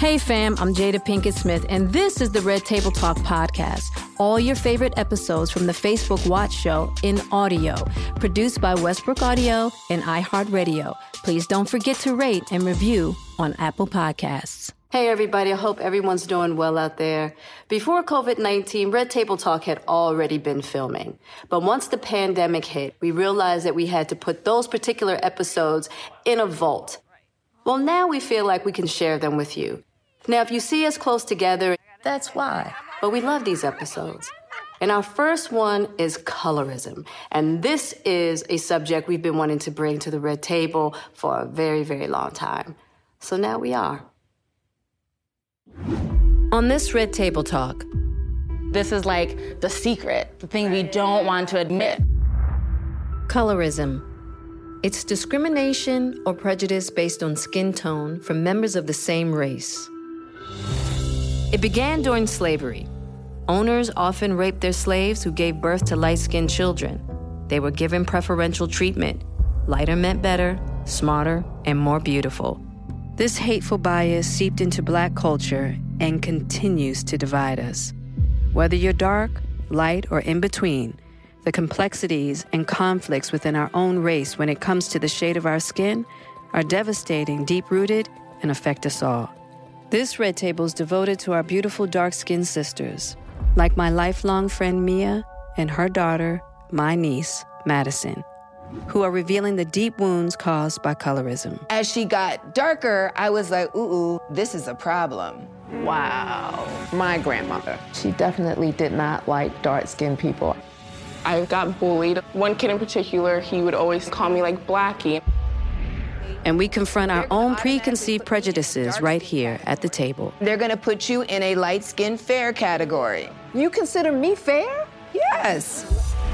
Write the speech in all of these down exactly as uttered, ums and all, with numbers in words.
Hey fam, I'm Jada Pinkett Smith, and this is the Red Table Talk podcast. All your favorite episodes from the Facebook Watch Show in audio, produced by Westbrook Audio and iHeartRadio. Please don't forget to rate and review on Apple Podcasts. Hey everybody, I hope everyone's doing well out there. Before COVID nineteen, Red Table Talk had already been filming. But once the pandemic hit, we realized that we had to put those particular episodes in a vault. Well, now we feel like we can share them with you. Now, if you see us close together, that's why. But we love these episodes. And our first one is colorism. And this is a subject we've been wanting to bring to the Red Table for a very, very long time. So now we are. On this Red Table Talk, this is like the secret, the thing we don't want to admit. Colorism. It's discrimination or prejudice based on skin tone from members of the same race. It began during slavery. Owners often raped their slaves who gave birth to light-skinned children. They were given preferential treatment. Lighter meant better, smarter, and more beautiful. This hateful bias seeped into Black culture and continues to divide us. Whether you're dark, light, or in between, the complexities and conflicts within our own race when it comes to the shade of our skin are devastating, deep-rooted, and affect us all. This Red Table is devoted to our beautiful dark-skinned sisters, like my lifelong friend Mia and her daughter, my niece, Madison, who are revealing the deep wounds caused by colorism. As she got darker, I was like, ooh, ooh, this is a problem. Wow. My grandmother, she definitely did not like dark-skinned people. I got bullied. One kid in particular, he would always call me like Blackie. And we confront our own preconceived prejudices right here at the table. They're gonna put you in a light-skinned fair category. You consider me fair? Yes.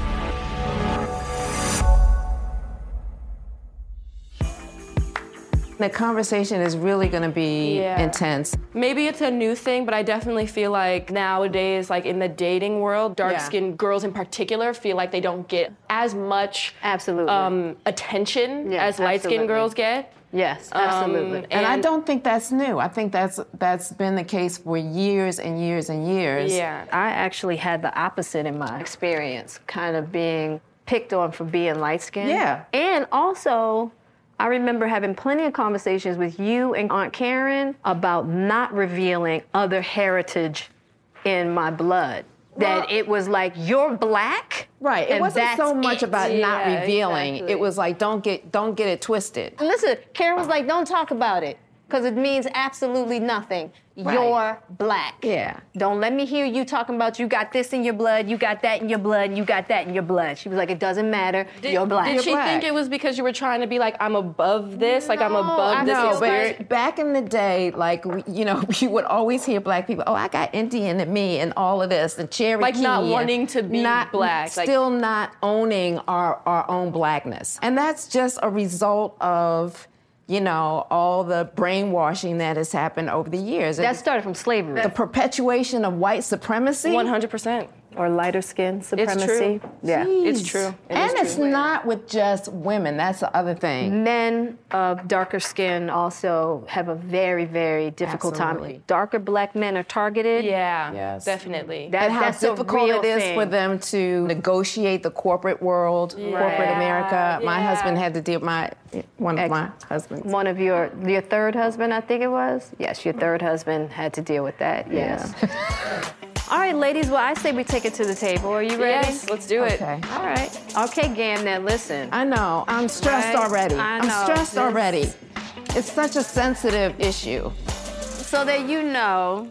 The conversation is really going to be Yeah. intense. Maybe it's a new thing, but I definitely feel like nowadays, like in the dating world, dark-skinned girls in particular feel like they don't get as much Absolutely. um, attention Yeah, as light-skinned absolutely. girls get. Yes, absolutely. Um, And, I don't think that's new. I think that's that's been the case for years and years and years. Yeah. I actually had the opposite in my experience, kind of being picked on for being light-skinned. Yeah. And also, I remember having plenty of conversations with you and Aunt Karen about not revealing other heritage in my blood. Well- that it was like, you're Black? Right. It and wasn't that's so much it. about not Yeah, revealing. exactly. It was like, don't get don't get it twisted. Listen, Karen was like, don't talk about it, because it means absolutely nothing. Right. You're Black. Yeah. Don't let me hear you talking about you got this in your blood, you got that in your blood, you got that in your blood. She was like, it doesn't matter, Did, you're Black. Did she Black. think it was because you were trying to be like, I'm above this, like I'm above this No, experience? but back in the day, like, we- you know, you would always hear Black people, oh, I got Indian in me and all of this, and Cherokee. Like not and wanting to be not, Black, like- Still not owning our, our own Blackness. And that's just a result of, you know, all the brainwashing that has happened over the years. That started from slavery. The perpetuation of white supremacy. one hundred percent. Or lighter skin supremacy. true. Yeah. It's Jeez. true. It and is it's true. not with just women. That's the other thing. Men of darker skin also have a very, very difficult Absolutely. time. Darker Black men are targeted. Yeah, Yes. definitely. That- And how that's a difficult real it is thing. for them to negotiate the corporate world, corporate America. My yeah. husband had to deal my one of Ex- my husbands. One of your your third husband, I think it was. Yes, your third husband had to deal with that. Yes. All right, ladies. Well, I say we take it to the table. Are you ready? Yes, let's do it. Okay. All right. Okay, Gam. Now listen. I know. I'm stressed Right? already. I I'm know. stressed This- already. It's such a sensitive issue. So that you know,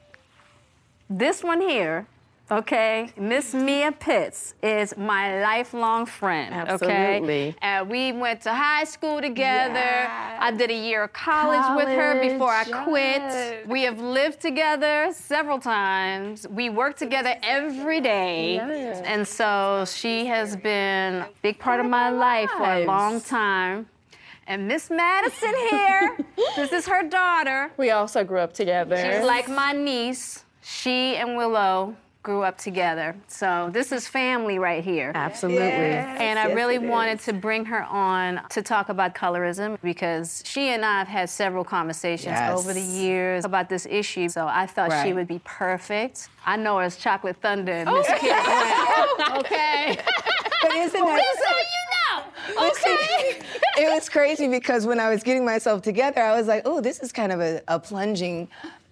this one here, okay, Miss Mia Pitts is my lifelong friend, okay? Absolutely. And we went to high school together. Yes. I did a year of college, with her College, before I quit. yes. We have lived together several times. We work together every day. Yes. And so she has been a big part of my life for a lives. long time. And Miss Madison here, this is her daughter. We also grew up together. She's like my niece. She and Willow grew up together. So this is family right here. Absolutely. Yes, and I yes, really it wanted is. to bring her on to talk about colorism because she and I have had several conversations Yes. over the years about this issue. So I thought she Right. would be perfect. I know her as Chocolate Thunder and Miss Kid Grant. Okay. But isn't that So you know. Listen, Okay. it was crazy because when I was getting myself together, I was like, oh, this is kind of a, a plunging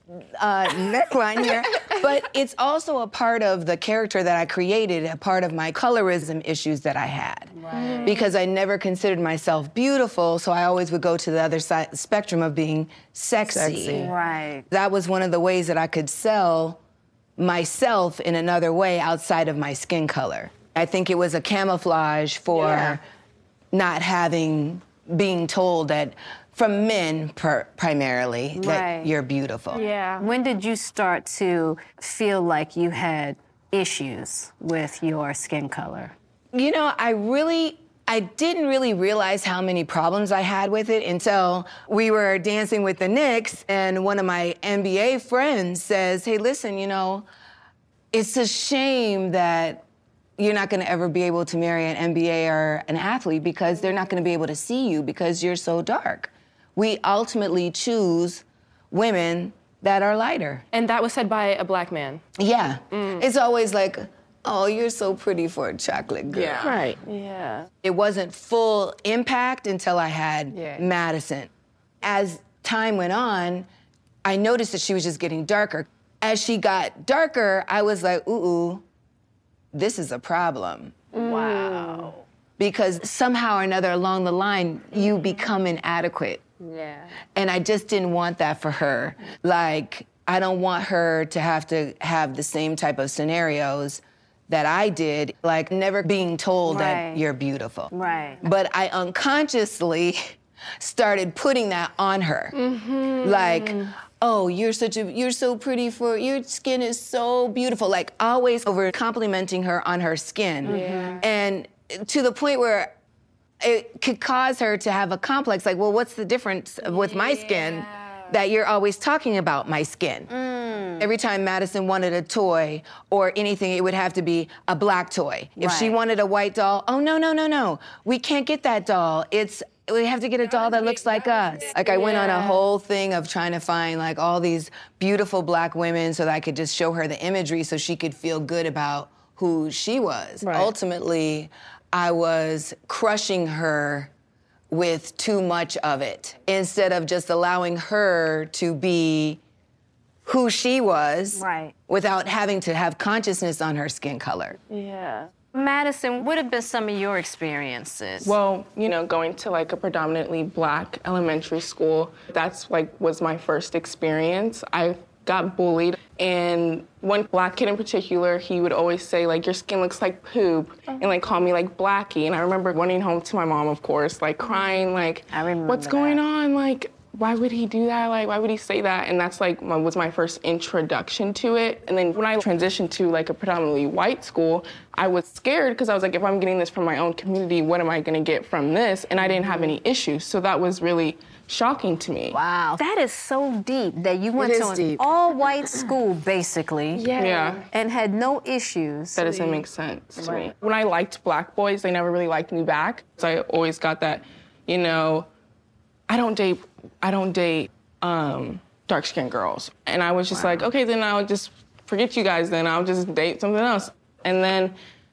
uh, neckline here. But it's also a part of the character that I created, a part of my colorism issues that I had. Right. Because I never considered myself beautiful, so I always would go to the other side spectrum of being sexy. Sexy. Right. That was one of the ways that I could sell myself in another way outside of my skin color. I think it was a camouflage for Yeah. not having, being told that, from men per, primarily, Right. that you're beautiful. Yeah. When did you start to feel like you had issues with your skin color? You know, I really, I didn't really realize how many problems I had with it until we were dancing with the Knicks, and one of my N B A friends says, hey, listen, you know, it's a shame that you're not going to ever be able to marry an N B A or an athlete because they're not going to be able to see you because you're so dark. We ultimately choose women that are lighter. And that was said by a black man. Yeah. It's always like, oh, you're so pretty for a chocolate girl. Yeah. Right. Yeah. It wasn't full impact until I had Yeah. Madison. As time went on, I noticed that she was just getting darker. As she got darker, I was like, ooh, ooh, this is a problem. Wow. Because somehow or another along the line, you become inadequate. Yeah. And I just didn't want that for her. Like, I don't want her to have to have the same type of scenarios that I did, like never being told Right. that you're beautiful. Right. But I unconsciously started putting that on her. Mm-hmm. Like, oh, you're such a, you're so pretty for, your skin is so beautiful. Like always over complimenting her on her skin. Yeah. And to the point where it could cause her to have a complex, like, well, what's the difference with my skin that you're always talking about my skin? Mm. Every time Madison wanted a toy or anything, it would have to be a black toy. If she Right. wanted a white doll, oh, no, no, no, no. We can't get that doll. It's, we have to get a doll that looks like us. Like I went on a whole thing of trying to find like all these beautiful black women so that I could just show her the imagery so she could feel good about who she was. Right. Ultimately, I was crushing her with too much of it instead of just allowing her to be who she was Right. without having to have consciousness on her skin color. Yeah. Madison, what have been some of your experiences? Well, you know, going to like a predominantly black elementary school, that's like was my first experience. I got bullied, and one black kid in particular, he would always say like, your skin looks like poop, and like call me like Blackie. And I remember running home to my mom, of course, like crying, like, I remember what's going that. on? Like, why would he do that? Like, why would he say that? And that's like my, was my first introduction to it. And then when I transitioned to like a predominantly white school, I was scared because I was like, if I'm getting this from my own community, what am I gonna get from this? And I didn't have any issues. So that was really shocking to me. Wow. That is so deep that you went It to is an deep. all-white school, basically. Yeah. And had no issues. That doesn't make sense to me. When I liked black boys, they never really liked me back. So I always got that, you know, I don't date, I don't date um, dark-skinned girls. And I was just like, okay, then I'll just forget you guys then. I'll just date something else. And then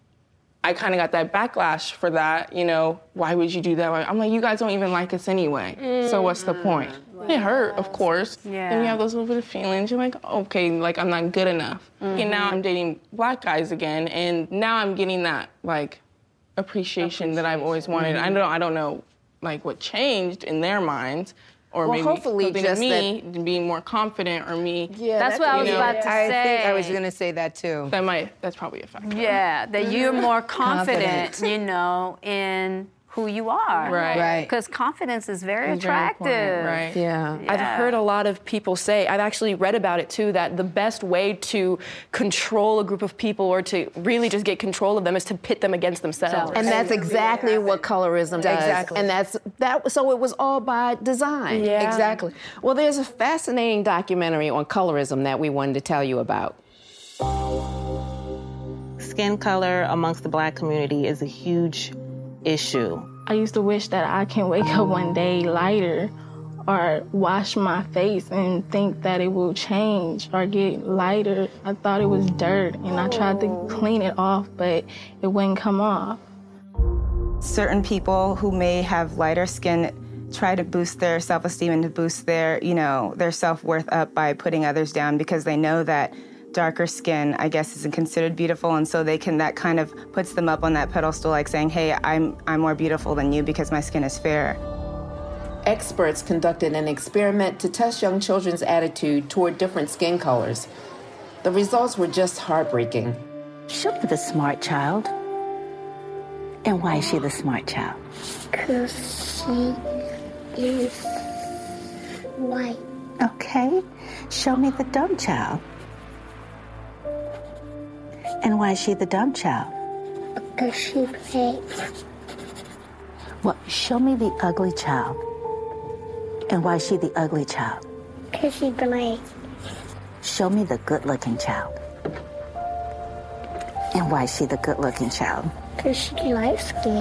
I kind of got that backlash for that, you know, why would you do that? I'm like, you guys don't even like us anyway. So what's the point? It hurt, of course. Yeah. Then you have those little bit of feelings. You're like, okay, like I'm not good enough. And now I'm dating black guys again, and now I'm getting that like appreciation, that I've always wanted. I don't, I don't know, like what changed in their minds, or Well, maybe hopefully something just in me being more confident, or me. Yeah, That's what I was you know, about to I say. think I was gonna say that too. That might, that's probably a factor. Yeah, that you're more confident, Confident. you know, in who you are. Right. Right. Because confidence is very It's very attractive. important, right. Yeah. I've heard a lot of people say, I've actually read about it too, that the best way to control a group of people or to really just get control of them is to pit them against themselves. And that's exactly what colorism does. Exactly. And that's that. So it was all by design. Yeah. Exactly. Well, there's a fascinating documentary on colorism that we wanted to tell you about. skin color amongst the Black community is a huge issue. I used to wish that I can wake up one day lighter or wash my face and think that it will change or get lighter. I thought it was dirt, and I tried to clean it off, but it wouldn't come off. Certain people who may have lighter skin try to boost their self-esteem and to boost their, you know, their self-worth up by putting others down because they know that darker skin, I guess, isn't considered beautiful, and so they can, that kind of puts them up on that pedestal, like saying, hey, I'm, I'm more beautiful than you because my skin is fair. Experts conducted an experiment to test young children's attitude toward different skin colors. The results were just heartbreaking. Show me the smart child. And why is she the smart child? Because she is white. Okay. Show me the dumb child. And why is she the dumb child? Because she plays. Well, show me the ugly child. And why is she the ugly child? Because she plays. Show me the good-looking child. And why is she the good-looking child? Because she likes skinny.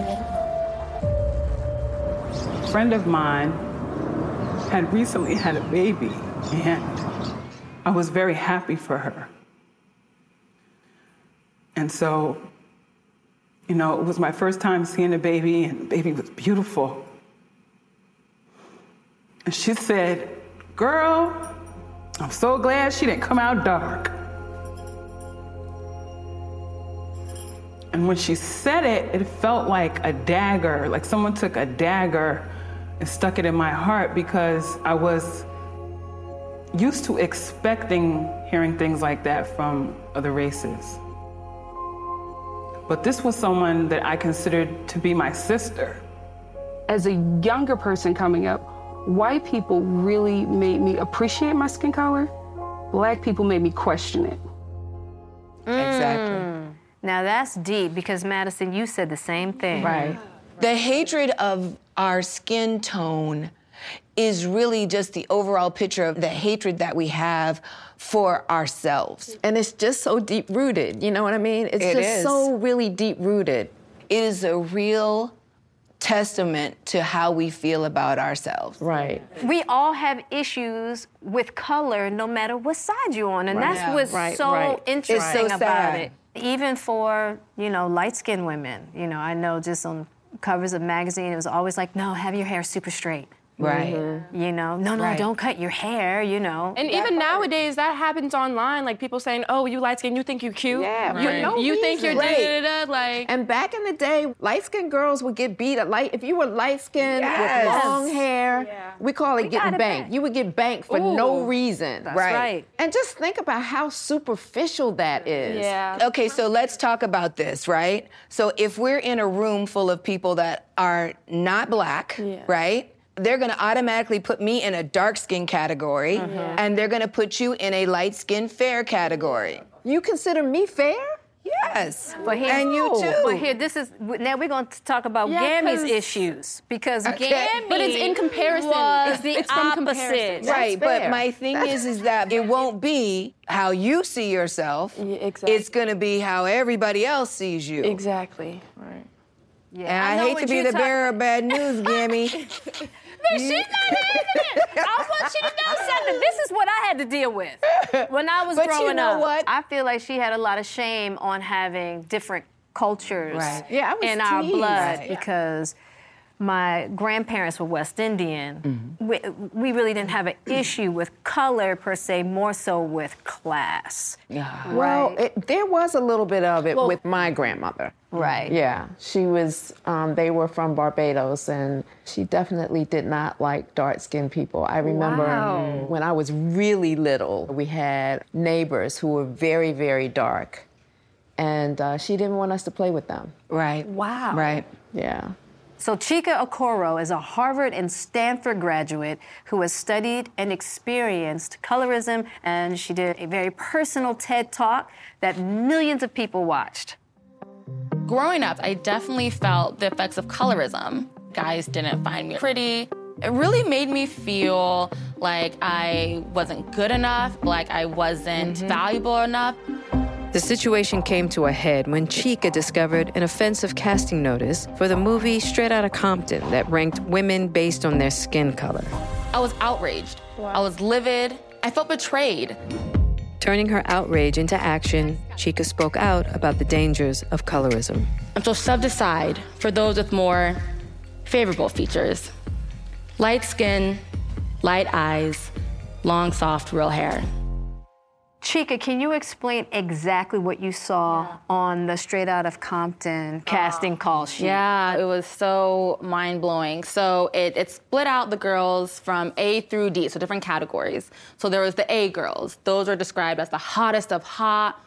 A friend of mine had recently had a baby, and I was very happy for her. And so, you know, it was my first time seeing a baby, and the baby was beautiful. And she said, girl, I'm so glad she didn't come out dark. And when she said it, it felt like a dagger, like someone took a dagger and stuck it in my heart, because I was used to expecting hearing things like that from other races. But this was someone that I considered to be my sister. As a younger person coming up, white people really made me appreciate my skin color. Black people made me question it. Exactly. Now that's deep, because Madison, you said the same thing. Right. The hatred of our skin tone is really just the overall picture of the hatred that we have for ourselves. And it's just so deep-rooted, you know what I mean? It's It just is. so really deep-rooted. It is a real testament to how we feel about ourselves. Right. We all have issues with color no matter what side you're on, and Right. that's Yeah. what's Right, so right. interesting It's so about sad. it. Even for, you know, light-skinned women, you know, I know just on covers of magazine, it was always like, no, have your hair super straight. Right. Mm-hmm. You know, no, no, Right. don't cut your hair, you know. And even nowadays, that happens online. Like people saying, "Oh, you light skin, you think you're cute? Yeah, you, for no you think you're reason. da da da." Like, And back in the day, light-skinned girls would get beat up. Like, if you were light-skinned Yes. with long hair, we call it getting banked. You would get banked for no Ooh. reason. That's right. right. And just think about how superficial that is. yeah. Okay, so let's talk about this, right? So if we're in a room full of people that are not black, Yeah. right? They're gonna automatically put me in a dark skin category, and they're gonna put you in a light skin fair category. You consider me fair? Yes. But here, and you too. But here, this is now we're going to talk about Yeah, Gammy's 'cause- issues, because Okay. Gammy But it's in comparison. was It's- the it's from opposite. comparison. Right, fair. but my thing is, is that it won't be how you see yourself. Yeah, exactly. It's gonna be how everybody else sees you. Exactly. Right. Yeah, And I, know hate what to be you're the talking- bearer of bad news, Gammy. But she's not having it. I want you to know something. This is what I had to deal with when I was But you growing know up. what? I feel like she had a lot of shame on having different cultures Right. Yeah, I was in our teased. blood Right. because my grandparents were West Indian. Mm-hmm. We, we really didn't have an issue with color per se, more so with class. Well, it, there was a little bit of it Well- with my grandmother. Right. Yeah, she was, um, they were from Barbados, and she definitely did not like dark-skinned people. I remember Wow. when I was really little, we had neighbors who were very, very dark, and uh, she didn't want us to play with them. Right. Wow. Right. Yeah. So Chika Okoro is a Harvard and Stanford graduate who has studied and experienced colorism, and she did a very personal TED Talk that millions of people watched. Growing up, I definitely felt the effects of colorism. Guys didn't find me pretty. It really made me feel like I wasn't good enough, like I wasn't valuable enough. The situation came to a head when Chika discovered an offensive casting notice for the movie Straight Outta Compton that ranked women based on their skin color. I was outraged. Wow. I was livid. I felt betrayed. Turning her outrage into action, Chika spoke out about the dangers of colorism. And so shoved aside for those with more favorable features. Light skin, light eyes, long, soft, real hair. Chika, can you explain exactly what you saw yeah. on the Straight Outta Compton casting uh, call sheet? Yeah, it was so mind-blowing. So it, it split out the girls from A through D, so different categories. So there was the A girls. Those are described as the hottest of hot,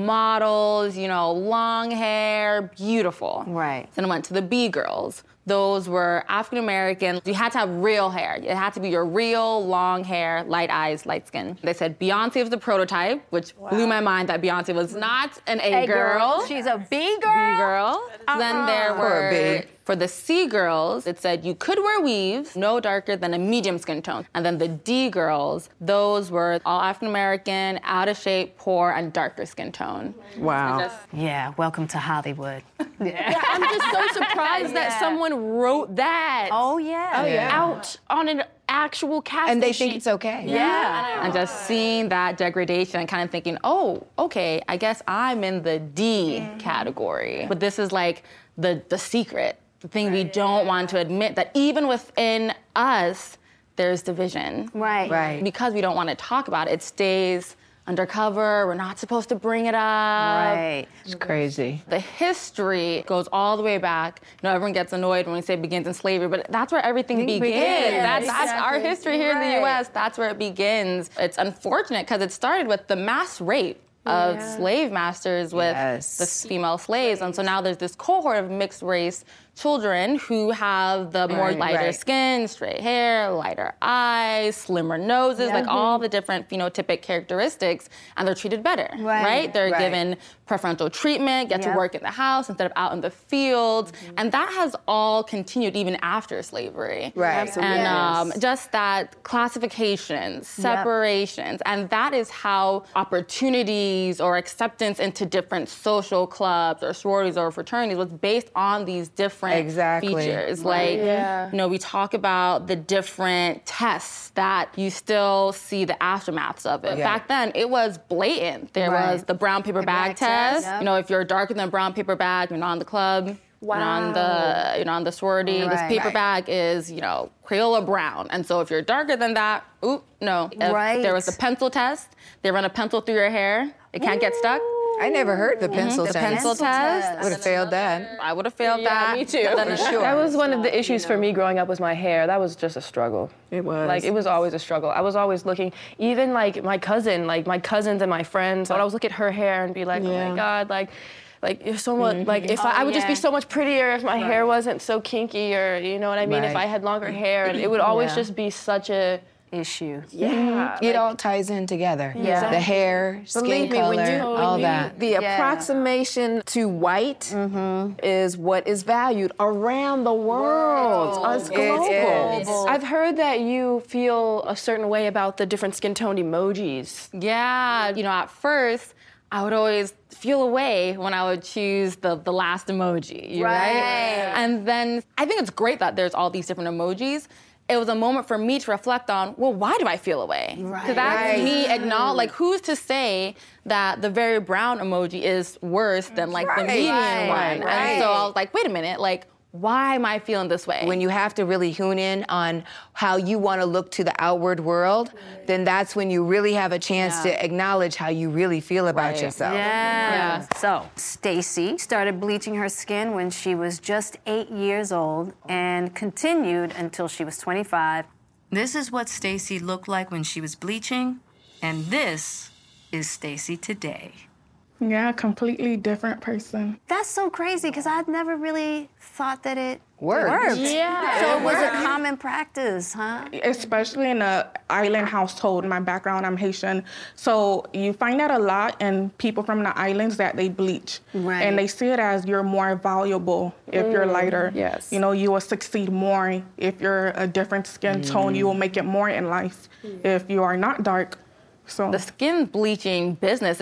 models, you know, long hair, beautiful. Right. Then it went to the B girls. Those were African American. You had to have real hair. It had to be your real long hair, light eyes, light skin. They said Beyonce was the prototype, which wow. blew my mind that Beyonce was not an A, A girl. girl. She's a B girl. B girl. Uh-huh. Then there were, for the C girls, it said you could wear weaves, no darker than a medium skin tone. And then the D girls, those were all African American, out of shape, poor, and darker skin tone. Wow. Just, yeah, welcome to Hollywood. Yeah. Yeah, I'm just so surprised yeah. that someone wrote that. Oh yeah. Oh yeah. Out on an actual casting And they sheet. think it's okay. Yeah. yeah. And just seeing that degradation and kind of thinking, oh, okay, I guess I'm in the D mm-hmm. category. But this is like the, the secret, the thing right. we don't want to admit, that even within us, there's division. Right. Right. Because we don't want to talk about it, it stays undercover. We're not supposed to bring it up. Right. It's crazy. The history goes all the way back. You know, everyone gets annoyed when we say it begins in slavery, but that's where everything begins. begins. That's, exactly. that's our history here right. in the U S. That's where it begins. It's unfortunate because it started with the mass rape of yeah. slave masters with yes. the female slaves. And so now there's this cohort of mixed race children who have the more right, lighter right. skin, straight hair, lighter eyes, slimmer noses, yeah. like all the different phenotypic characteristics, and they're treated better, right? right? They're right. given preferential treatment, get yep. to work in the house instead of out in the fields, mm-hmm. and that has all continued even after slavery. Right. Absolutely. And um, yes. just that classifications, separations, yep. and that is how opportunities or acceptance into different social clubs or sororities or fraternities was based on these different exactly. features. Right. Like, yeah. you know, we talk about the different tests that you still see the aftermaths of it. Yeah. Back then, it was blatant. There right. was the brown paper the bag test. test. Yep. You know, if you're darker than a brown paper bag, you're not in the club. Wow. You're on the, you know, on the sorority. Right. This paper Right. bag is, you know, Crayola brown. And so if you're darker than that, oop, no. If Right. there was a pencil test, they run a pencil through your hair. It can't get stuck. I never heard the pencil Mm-hmm. test. The pencil test. Would have failed that. I would have failed Yeah, that. me too. Then- For sure. That was one of the issues for me growing up was my hair. That was just a struggle. It was. Like, it was always a struggle. I was always looking, even like my cousin, like my cousins and my friends, I would always look at her hair and be like, Yeah. oh my God, like, like you're so much, Mm-hmm. like if Oh, I, I would just be yeah. so much prettier if my hair wasn't so kinky, or you know what I mean? If Right. I had longer hair, and it would always Yeah. just be such a, issue. yeah. It all ties in together. Yeah. The hair, skin Believe me, color, when you, all when you- that. the Yeah. approximation to white Mm-hmm. is what is valued around the world. It's It global. is. I've heard that you feel a certain way about the different skin tone emojis. Yeah, you know, at first, I would always feel away when I would choose the, the last emoji, right. Right. And then I think it's great that there's all these different emojis. It was a moment for me to reflect on, well, why do I feel away? Because that's Right. me acknowledge, like, who's to say that the very brown emoji is worse than, like, the Right. medium Right. one? Right. And so I was like, wait a minute, like, why am I feeling this way? When you have to really hone in on how you want to look to the outward world, then that's when you really have a chance Yeah. to acknowledge how you really feel about Right. yourself. Yeah. So, Stacy started bleaching her skin when she was just eight years old and continued until she was twenty-five. This is what Stacy looked like when she was bleaching, and this is Stacy today. Yeah, completely different person. That's so crazy because I'd never really thought that it Worked. worked. Yeah. So it was a common practice, huh? Especially in a island household. In my background, I'm Haitian. So you find that a lot in people from the islands that they bleach. Right. And they see it as you're more valuable if you're lighter. yes. You know, you will succeed more if you're a different skin tone. You will make it more in life if you are not dark. So the skin bleaching business is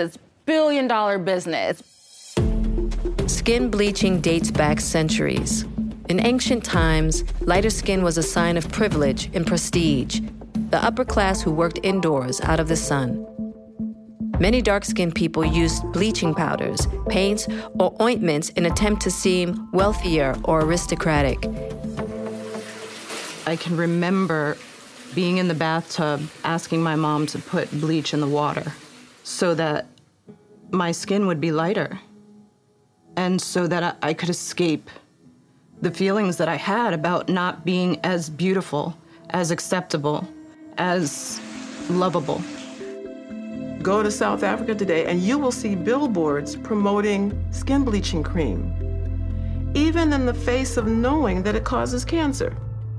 billion dollar business. Skin bleaching dates back centuries. In ancient times, lighter skin was a sign of privilege and prestige, the upper class who worked indoors out of the sun. Many dark-skinned people used bleaching powders, paints, or ointments in an attempt to seem wealthier or aristocratic. I can remember being in the bathtub, asking my mom to put bleach in the water so that my skin would be lighter and so that I could escape the feelings that I had about not being as beautiful, as acceptable, as lovable. Go to South Africa today and you will see billboards promoting skin bleaching cream, even in the face of knowing that it causes cancer.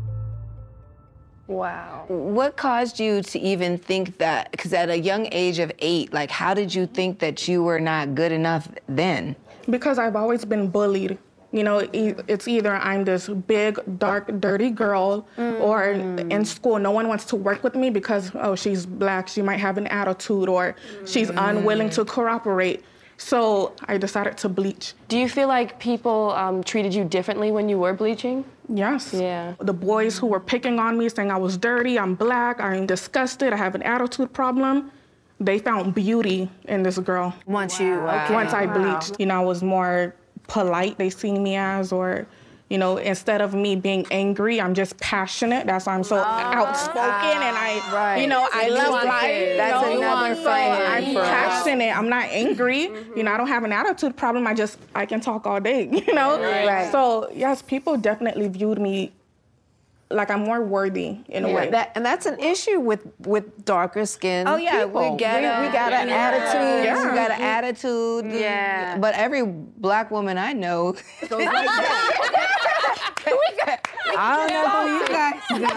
Wow. What caused you to even think that, because at a young age of eight, like how did you think that you were not good enough then? Because I've always been bullied. You know, it's either I'm this big, dark, dirty girl, mm. or in school, no one wants to work with me because, oh, she's black, she might have an attitude, or mm. she's unwilling to cooperate. So I decided to bleach. Do you feel like people um, treated you differently when you were bleaching? Yes. Yeah. The boys who were picking on me, saying I was dirty, I'm black, I'm disgusted, I have an attitude problem, they found beauty in this girl. Once you, wow. okay. Once I bleached, wow. you know, I was more polite, they seen me as, or, you know, instead of me being angry, I'm just passionate. That's why I'm so oh, outspoken, uh, and I, right. you know, I love life. That's you know? another so fight. I'm passionate. I'm not angry. Mm-hmm. You know, I don't have an attitude problem. I just, I can talk all day, you know? Right. Right. So, yes, people definitely viewed me like I'm more worthy in a yeah, way. That, and that's an issue with, with darker skinned Oh yeah, people. we got we, we got an yeah. attitude. Yeah. We got an attitude. Yeah. But every black woman I know goes like that. I don't know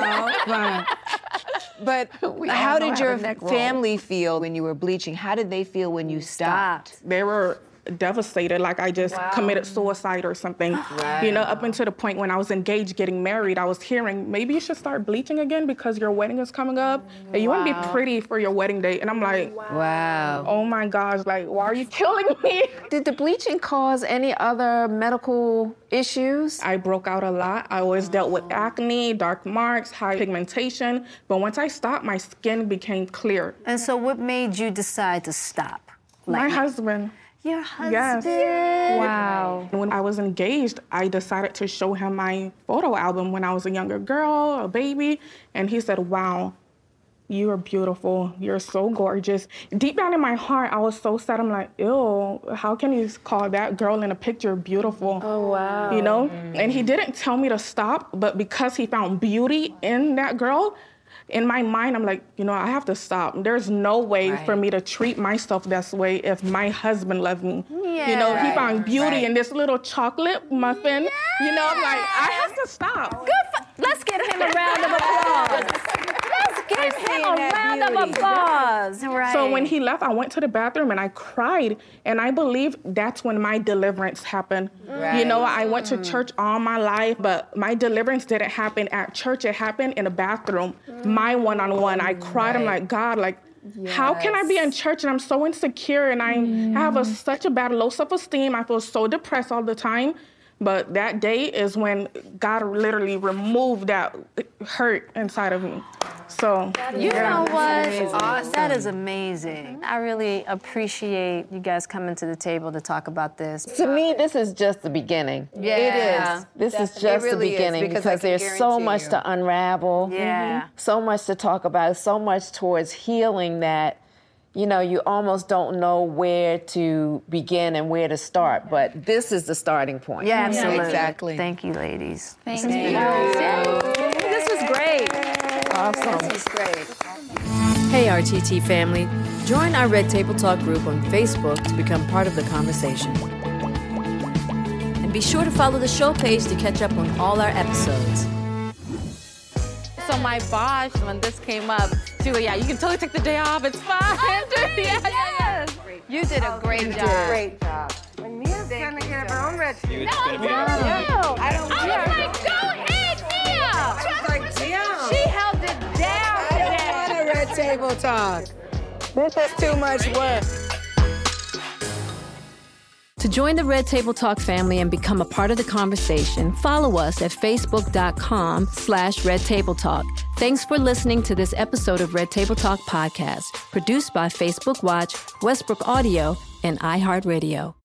who you guys know, but, but how did your family feel when you were bleaching? How did they feel when you stopped? They were devastated, like I just wow. committed suicide or something. Right. You know, up until the point when I was engaged, getting married, I was hearing, maybe you should start bleaching again because your wedding is coming up and you wow. want to be pretty for your wedding day. And I'm like, wow. Oh my gosh, like, why are you killing me? Did the bleaching cause any other medical issues? I broke out a lot. I always dealt with acne, dark marks, high pigmentation. But once I stopped, my skin became clear. And so what made you decide to stop? Like, my husband. Your husband? Yes. Wow. When I was engaged, I decided to show him my photo album when I was a younger girl, a baby, and he said, wow, you are beautiful. You're so gorgeous. Deep down in my heart, I was so sad. I'm like, ew, how can you call that girl in a picture beautiful? Oh, wow. You know? Mm. And he didn't tell me to stop, but because he found beauty in that girl, in my mind, I'm like, you know, I have to stop. There's no way right. for me to treat myself this way if my husband loved me. Yeah. You know, right. he found beauty right. in this little chocolate muffin. Yeah. You know, I'm like, I have to stop. Good. For, let's give him a round of applause. Let's give him a round beauty. of applause. Right. So when he left, I went to the bathroom and I cried. And I believe that's when my deliverance happened. Right. You know, I went to church all my life, but my deliverance didn't happen at church. It happened in a bathroom. Mm. My one-on-one. I cried. Right. I'm like, God, like, yes. how can I be in church and I'm so insecure and I mm. have a, such a bad low self-esteem. I feel so depressed all the time. But that day is when God literally removed that hurt inside of me. So, you yeah. know what? Awesome. That is amazing. I really appreciate you guys coming to the table to talk about this. To me, this is just the beginning. Yeah. It is. This Definitely. is just really the beginning is, because, because there's so much you. to unravel. Yeah. Mm-hmm. So much to talk about, so much towards healing that, you know, you almost don't know where to begin and where to start, but this is the starting point. Yeah, absolutely. Yeah, exactly. Thank you, ladies. Thank this you. you. This was great. Awesome. This was great. Hey, R T T family. Join our Red Table Talk group on Facebook to become part of the conversation. And be sure to follow the show page to catch up on all our episodes. So my boss, when this came up, she was like, yeah, you can totally take the day off. It's fine. Oh, yeah, yes. You did a great you job. Did. Great job. When Mia's gonna get her own red table. No, I don't. I don't I was like, go ahead, Mia. I was like, damn. She held it down I today. don't want a Red Table Talk. This is too much work. To join the Red Table Talk family and become a part of the conversation, follow us at facebook.com slash Red Table Talk. Thanks for listening to this episode of Red Table Talk podcast, produced by Facebook Watch, Westbrook Audio, and iHeartRadio.